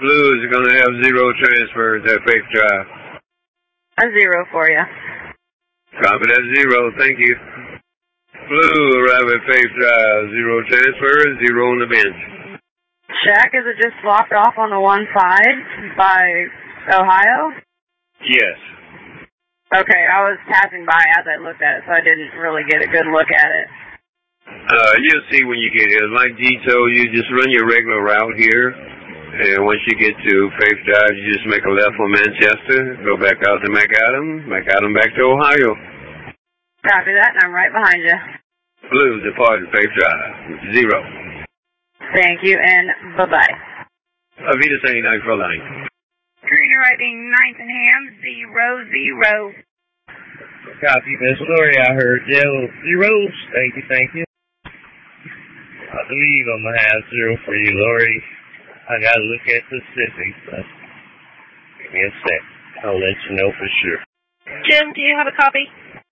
Blue is going to have 0 transfers at Faith Drive. A 0 for you. Copy that 0, thank you. Blue arrive at Faith Drive, 0 transfers, 0 on the bench. Shaq, is it just swapped off on the one side by Ohio? Yes. Okay, I was passing by as I looked at it, so I didn't really get a good look at it. You'll see when you get here. Like G told you, just run your regular route here. And once you get to Faith Drive, you just make a left for Manchester, go back out to McAdam back to Ohio. Copy that, and I'm right behind you. Blue, departing Faith Drive, 0. Thank you, and bye-bye. Auf Wiedersehen, thanks for line. Green arriving 9th and Ham, 0, 0. Copy, Miss Lori, I heard yellow 0s. Thank you. I believe I'm going to have 0 for you, Lori. I got to look at the specifics, but give me a sec. I'll let you know for sure. Jim, do you have a copy?